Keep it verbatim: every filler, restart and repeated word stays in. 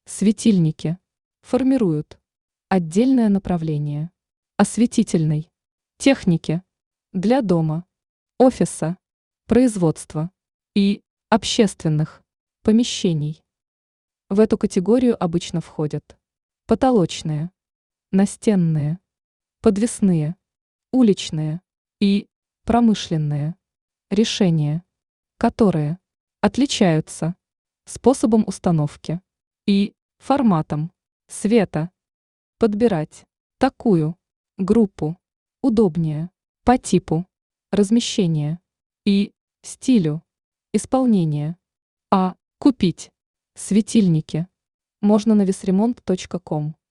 Светильники формируют отдельное направление осветительной техники для дома, офиса, производства и общественных помещений. В эту категорию обычно входят потолочные, настенные, подвесные, уличные и промышленные решения, которые отличаются способом установки и форматом света. Подбирать такую группу удобнее по типу размещения и стилю исполнения. А купить светильники можно на весремонт точка ком.